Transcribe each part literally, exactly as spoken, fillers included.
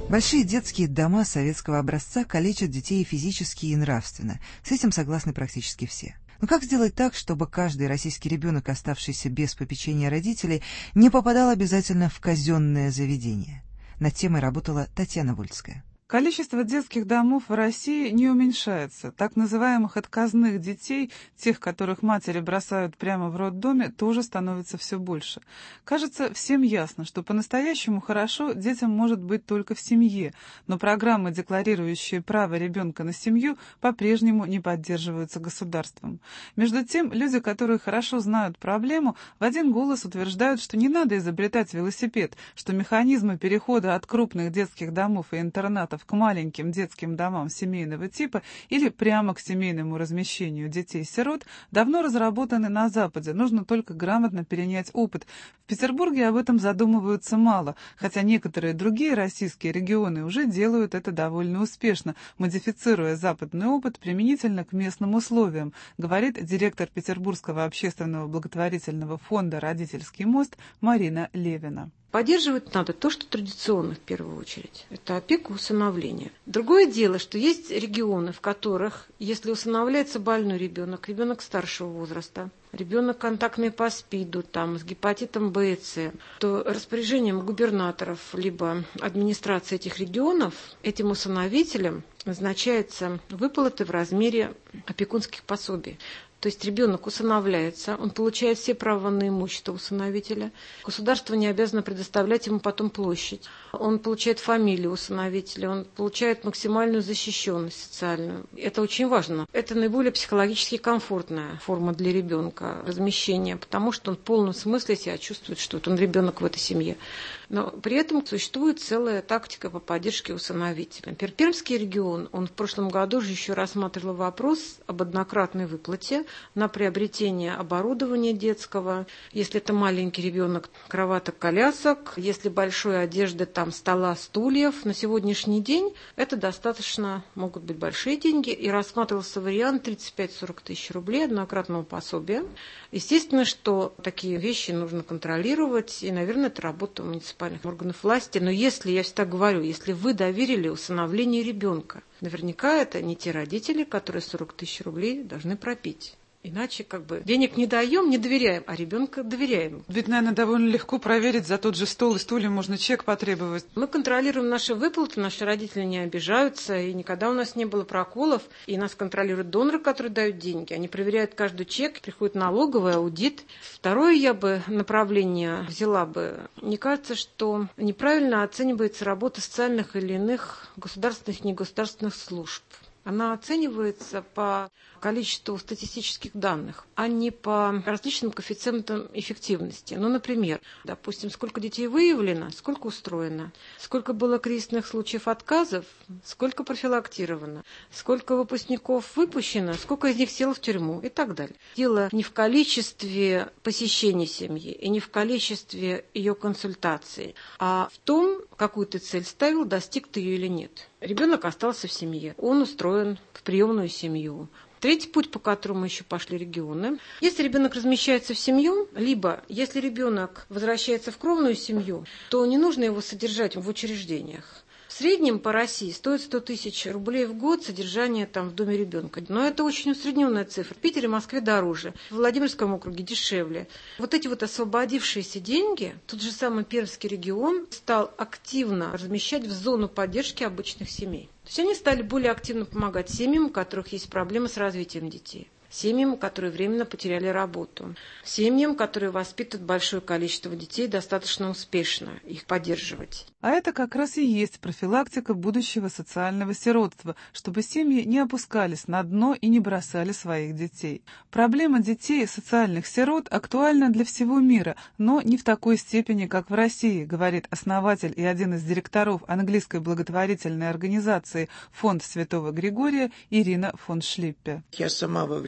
Большие детские дома советского образца калечат детей физически и нравственно. С этим согласны практически все. Но как сделать так, чтобы каждый российский ребенок, оставшийся без попечения родителей, не попадал обязательно в казенное заведение? Над темой работала Татьяна Вольская. Количество детских домов в России не уменьшается. Так называемых отказных детей, тех, которых матери бросают прямо в роддоме, тоже становится все больше. Кажется, всем ясно, что по-настоящему хорошо детям может быть только в семье, но программы, декларирующие право ребенка на семью, по-прежнему не поддерживаются государством. Между тем, люди, которые хорошо знают проблему, в один голос утверждают, что не надо изобретать велосипед, что механизмы перехода от крупных детских домов и интернатов к маленьким детским домам семейного типа или прямо к семейному размещению детей-сирот давно разработаны на Западе, нужно только грамотно перенять опыт. В Петербурге об этом задумываются мало, хотя некоторые другие российские регионы уже делают это довольно успешно, модифицируя западный опыт применительно к местным условиям, говорит директор Петербургского общественного благотворительного фонда «Родительский мост» Марина Левина. Поддерживать надо то, что традиционно в первую очередь. Это опека, усыновление. Другое дело, что есть регионы, в которых, если усыновляется больной ребенок, ребенок старшего возраста, ребенок контактный по СПИДу, там, с гепатитом Б и С, то распоряжением губернаторов либо администрации этих регионов этим усыновителям назначаются выплаты в размере опекунских пособий. То есть ребенок усыновляется, он получает все права на имущество усыновителя. Государство не обязано предоставлять ему потом площадь. Он получает фамилию усыновителя, он получает максимальную защищенность социальную. Это очень важно. Это наиболее психологически комфортная форма для ребенка размещения, потому что он в полном смысле себя чувствует, что вот он ребенок в этой семье. Но при этом существует целая тактика по поддержке усыновителя. Например, Пермский регион, он в прошлом году же еще рассматривал вопрос об однократной выплате на приобретение оборудования детского. Если это маленький ребенок, кроваток, колясок, если большой одежды, там стола, стульев. На сегодняшний день это достаточно, могут быть большие деньги. И рассматривался вариант тридцать пять - сорок тысяч рублей однократного пособия. Естественно, что такие вещи нужно контролировать. И, наверное, это работа муниципальных органов власти. Но если, я всегда говорю, если вы доверили усыновление ребенка, наверняка это не те родители, которые сорок тысяч рублей должны пропить. Иначе как бы денег не даем, не доверяем, а ребенка доверяем. Ведь, наверное, довольно легко проверить, за тот же стол и стулья можно чек потребовать. Мы контролируем наши выплаты, наши родители не обижаются, и никогда у нас не было проколов. И нас контролируют доноры, которые дают деньги. Они проверяют каждый чек, приходит налоговый аудит. Второе я бы направление взяла бы. Мне кажется, что неправильно оценивается работа социальных или иных государственных и негосударственных служб. Она оценивается по количеству статистических данных, а не по различным коэффициентам эффективности. Ну, например, допустим, сколько детей выявлено, сколько устроено, сколько было кризисных случаев отказов, сколько профилактировано, сколько выпускников выпущено, сколько из них село в тюрьму и так далее. Дело не в количестве посещений семьи и не в количестве ее консультаций, а в том, какую ты цель ставил, достиг ты ее или нет. Ребенок остался в семье, он устроен в приемную семью. Третий путь, по которому еще пошли регионы. Если ребенок размещается в семью, либо если ребенок возвращается в кровную семью, то не нужно его содержать в учреждениях. В среднем по России стоит сто тысяч рублей в год содержание там в доме ребенка. Но это очень усредненная цифра. В Питере, Москве дороже, в Владимирском округе дешевле. Вот эти вот освободившиеся деньги, тот же самый Пермский регион стал активно размещать в зону поддержки обычных семей. То есть они стали более активно помогать семьям, у которых есть проблемы с развитием детей. Семьям, которые временно потеряли работу. Семьям, которые воспитывают большое количество детей, достаточно успешно их поддерживать. А это как раз и есть профилактика будущего социального сиротства, чтобы семьи не опускались на дно и не бросали своих детей. Проблема детей социальных сирот актуальна для всего мира, но не в такой степени, как в России, говорит основатель и один из директоров английской благотворительной организации «Фонд Святого Григория» Ирина фон Шлиппе. Я сама во время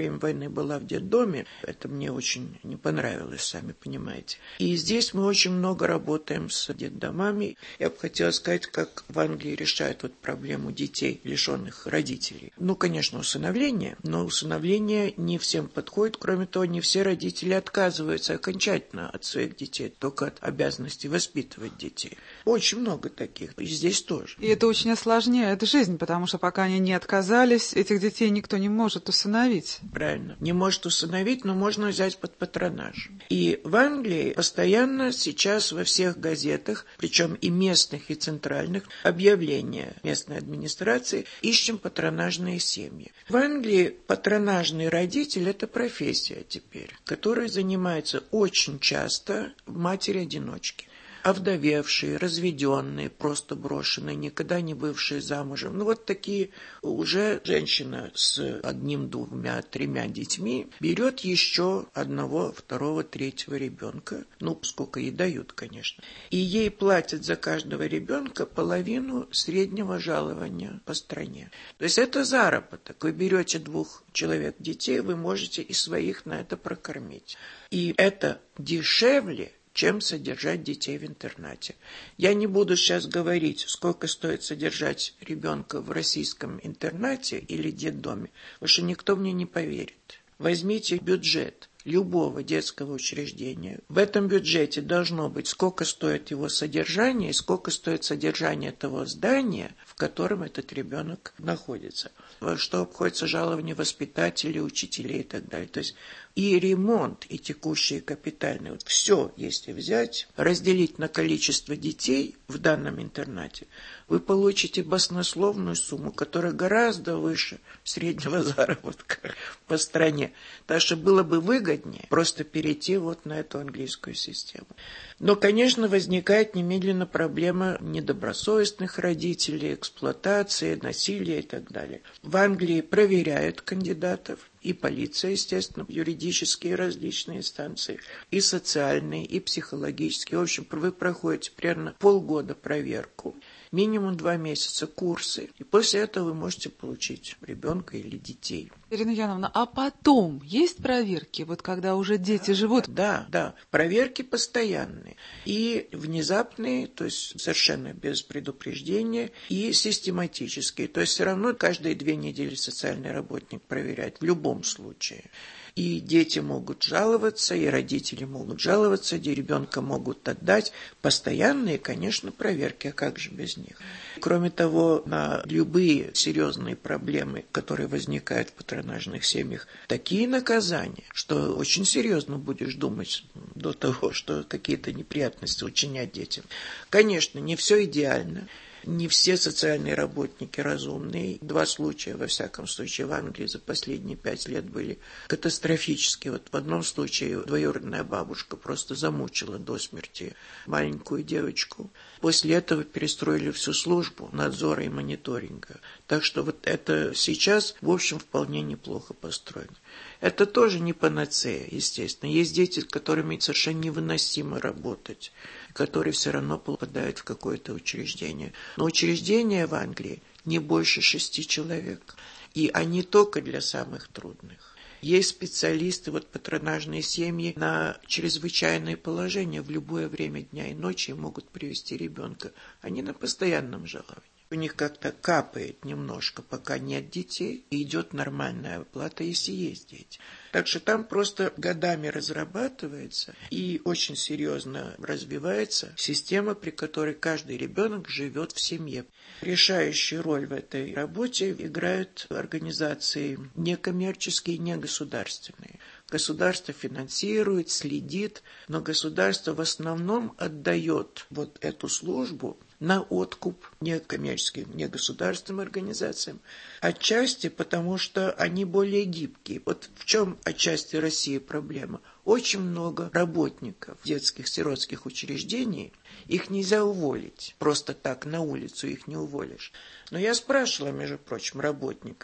время войны была в детдоме. Это мне очень не понравилось, сами понимаете. И здесь мы очень много работаем с детдомами. Я бы хотела сказать, как в Англии решают вот проблему детей, лишенных родителей. Ну, конечно, усыновление, но усыновление не всем подходит. Кроме того, не все родители отказываются окончательно от своих детей, только от обязанности воспитывать детей. Очень много таких. И здесь тоже. И это очень осложняет жизнь, потому что пока они не отказались, этих детей никто не может усыновить. Правильно. Не может усыновить, но можно взять под патронаж. И в Англии постоянно сейчас во всех газетах, причем и местных, и центральных, объявления местной администрации: ищем патронажные семьи. В Англии патронажный родитель – это профессия теперь, которой занимается очень часто матери-одиночки. Овдовевшие, разведенные, просто брошенные, никогда не бывшие замужем. Ну, вот такие уже женщина с одним, двумя, тремя детьми берет еще одного, второго, третьего ребенка. Ну, сколько ей дают, конечно. И ей платят за каждого ребенка половину среднего жалования по стране. То есть это заработок. Вы берете двух человек детей, вы можете и своих на это прокормить. И это дешевле, чем содержать детей в интернате. Я не буду сейчас говорить, сколько стоит содержать ребенка в российском интернате или детдоме, потому что никто мне не поверит. Возьмите бюджет любого детского учреждения. В этом бюджете должно быть, сколько стоит его содержание и сколько стоит содержание того здания, в котором этот ребенок находится. Во что обходится жалование воспитателей, учителей и так далее. То есть и ремонт, и текущие капитальные, вот все, если взять, разделить на количество детей в данном интернате, вы получите баснословную сумму, которая гораздо выше среднего заработка по стране. Так что было бы выгоднее просто перейти вот на эту английскую систему. Но, конечно, возникает немедленно проблема недобросовестных родителей, эксплуатации, насилия и так далее. В Англии проверяют кандидатов, и полиция, естественно, юридические различные инстанции, и социальные, и психологические. В общем, вы проходите примерно полгода проверку, минимум два месяца курсы, и после этого вы можете получить ребенка или детей. Ирина Яновна, а потом есть проверки, вот когда уже дети живут? Да, да, проверки постоянные. И внезапные, то есть совершенно без предупреждения, и систематические. То есть все равно каждые две недели социальный работник проверяет в любом случае. И дети могут жаловаться, и родители могут жаловаться, и ребенка могут отдать. Постоянные, конечно, проверки, а как же без них? Кроме того, на любые серьезные проблемы, которые возникают в патронажных семьях, такие наказания, что очень серьезно будешь думать до того, что какие-то неприятности учинять детям. Конечно, не все идеально. Не все социальные работники разумные. Два случая, во всяком случае, в Англии за последние пять лет были катастрофические. Вот в одном случае двоюродная бабушка просто замучила до смерти маленькую девочку. После этого перестроили всю службу надзора и мониторинга. Так что вот это сейчас, в общем, вполне неплохо построено. Это тоже не панацея, естественно. Есть дети, с которыми совершенно невыносимо работать, которые все равно попадают в какое-то учреждение. Но учреждения в Англии не больше шести человек. И они только для самых трудных. Есть специалисты, вот патронажные семьи на чрезвычайное положение в любое время дня и ночи могут привести ребенка. Они на постоянном жаловании. У них как-то капает немножко, пока нет детей, и идет нормальная оплата, если есть дети. Так что там просто годами разрабатывается и очень серьезно развивается система, при которой каждый ребенок живет в семье. Решающую роль в этой работе играют организации некоммерческие и негосударственные. Государство финансирует, следит, но государство в основном отдает вот эту службу на откуп некоммерческим, негосударственным организациям. Отчасти потому, что они более гибкие. Вот в чем отчасти России проблема? Очень много работников детских сиротских учреждений, их нельзя уволить. Просто так на улицу их не уволишь. Но я спрашивала, между прочим, работников,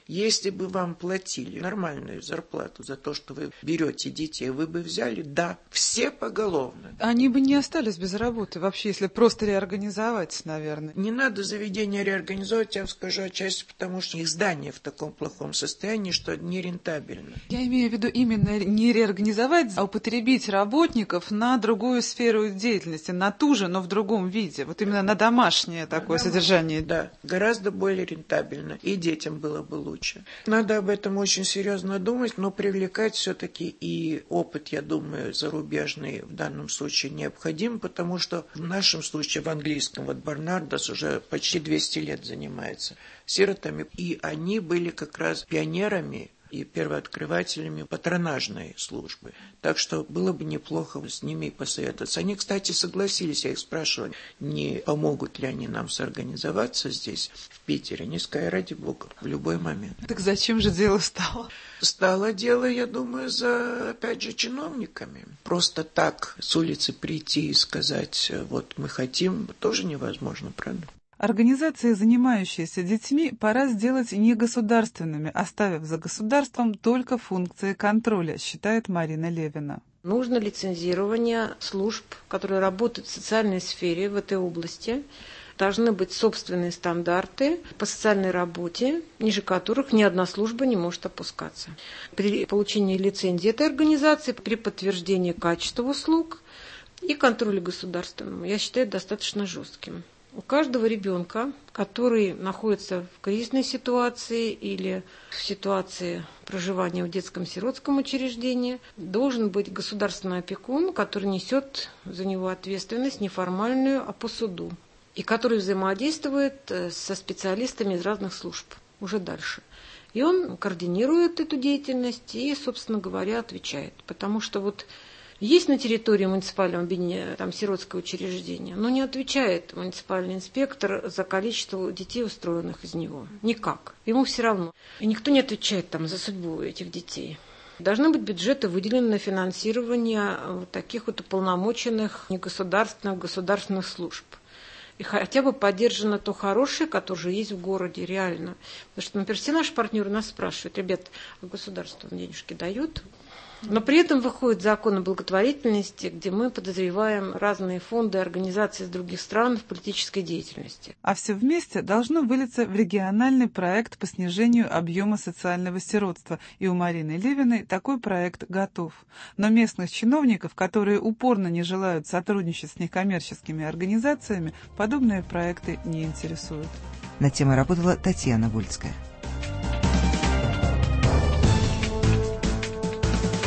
Если бы вам платили нормальную зарплату за то, что вы берете детей, вы бы взяли? Да, все поголовно. Они бы не остались без работы вообще, если просто реорганизовать, наверное. Не надо заведение реорганизовать, я вам скажу отчасти, потому что их здание в таком плохом состоянии, что нерентабельно. Я имею в виду именно не реорганизовать, а употребить работников на другую сферу деятельности, на ту же, но в другом виде. Вот именно на домашнее такое на содержание. Да, гораздо более рентабельно. И детям было бы лучше. Надо об этом очень серьезно думать, но привлекать все-таки и опыт, я думаю, зарубежный в данном случае необходим, потому что в нашем случае, в английском, вот Барнардас уже почти двести лет занимается сиротами, и они были как раз пионерами и первооткрывателями патронажной службы. Так что было бы неплохо с ними посоветоваться. Они, кстати, согласились, я их спрашивал, не помогут ли они нам сорганизоваться здесь, в Питере. Они сказали, ради бога, в любой момент. Так зачем же дело стало? Стало дело, я думаю, за, опять же, чиновниками. Просто так с улицы прийти и сказать, вот мы хотим, тоже невозможно, правда? Организации, занимающиеся детьми, пора сделать негосударственными, оставив за государством только функции контроля, считает Марина Левина. Нужно лицензирование служб, которые работают в социальной сфере в этой области. Должны быть собственные стандарты по социальной работе, ниже которых ни одна служба не может опускаться. При получении лицензии этой организации, при подтверждении качества услуг и контроле государственному, я считаю, достаточно жестким. У каждого ребенка, который находится в кризисной ситуации или в ситуации проживания в детском сиротском учреждении, должен быть государственный опекун, который несет за него ответственность неформальную, а по суду, и который взаимодействует со специалистами из разных служб уже дальше. И он координирует эту деятельность и, собственно говоря, отвечает. Потому что вот есть на территории муниципального объединения там сиротское учреждение, но не отвечает муниципальный инспектор за количество детей, устроенных из него. Никак. Ему все равно. И никто не отвечает там за судьбу этих детей. Должны быть бюджеты выделены на финансирование вот таких вот уполномоченных негосударственных, государственных служб. И хотя бы поддержано то хорошее, которое же есть в городе, реально. Потому что, например, все наши партнеры нас спрашивают, ребят, а государство денежки дают? Но при этом выходит закон о благотворительности, где мы подозреваем разные фонды и организации из других стран в политической деятельности. А все вместе должно вылиться в региональный проект по снижению объема социального сиротства. И у Марины Левиной такой проект готов. Но местных чиновников, которые упорно не желают сотрудничать с некоммерческими организациями, подобные проекты не интересуют. Над темой работала Татьяна Вольская.